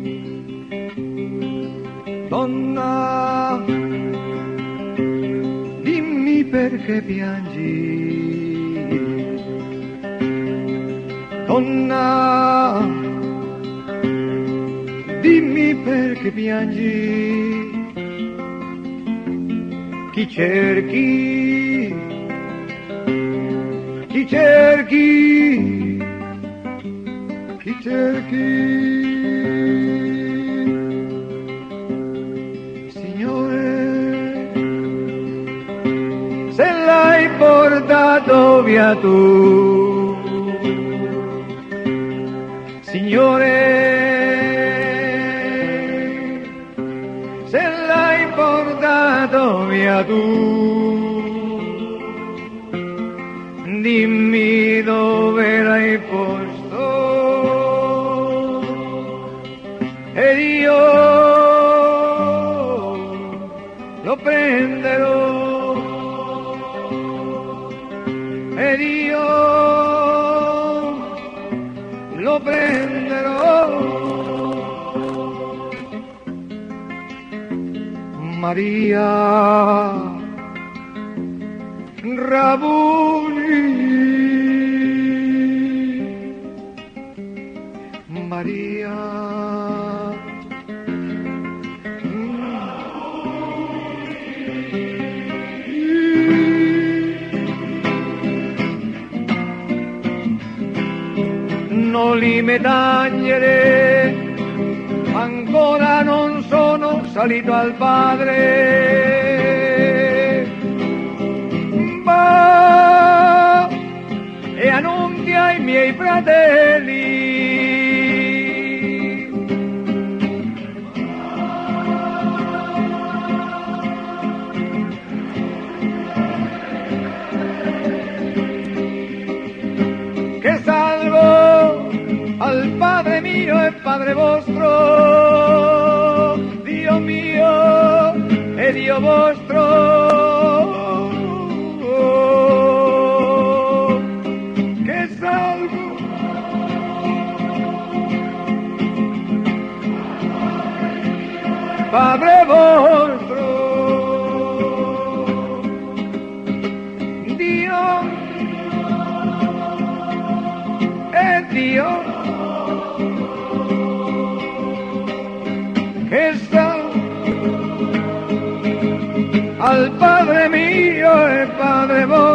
Donna, dimmi perché piangi. Donna, dimmi perché piangi. Chi cerchi? Chi cerchi? Chi cerchi? Se l'hai portato via tu, Signore, se l'hai portato via tu, dimmi dove l'hai posto ed io lo prenderò. Ed io lo prenderò. Maria Rabuni, Maria noli medagliere, ancora non sono salito al Padre, ma e annunzi ai miei fratelli che salvo al Padre mio e Padre vostro, Dio mio e Dio vostro, che salvo Padre vostro, Dio e Dio che sta al Padre mio e Padre vostro.